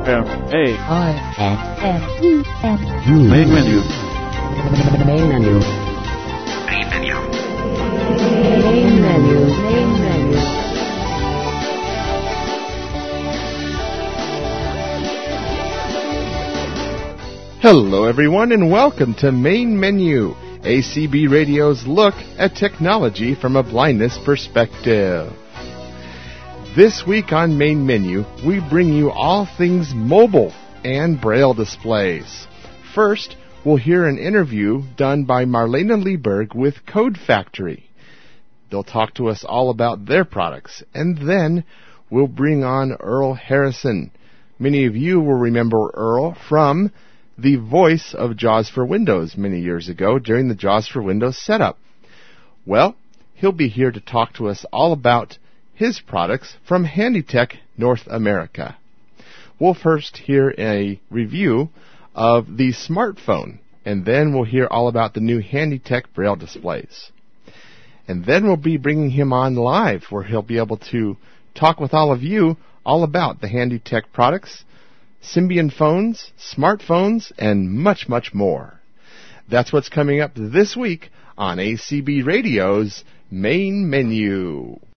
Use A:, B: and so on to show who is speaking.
A: M-A-I-N-N-E-N.
B: Main menu.
C: Main menu.
D: Main menu.
C: Main menu. Main menu.
E: Hello everyone and welcome to Main Menu, ACB Radio's look at technology from a blindness perspective. This week on Main Menu, we bring you all things mobile and braille displays. First, we'll hear an interview done by Marlena Lieberg with Code Factory. They'll talk to us all about their products, and then we'll bring on Earl Harrison. Many of you will remember Earl from the voice of JAWS for Windows many years ago during the JAWS for Windows setup. Well, he'll be here to talk to us all about his products from HandyTech North America. We'll first hear a review of the smartphone, and then we'll hear all about the new HandyTech Braille displays. And then we'll be bringing him on live, where he'll be able to talk with all of you all about the HandyTech products, Symbian phones, smartphones, and much, much more. That's what's coming up this week on ACB Radio's Main Menu.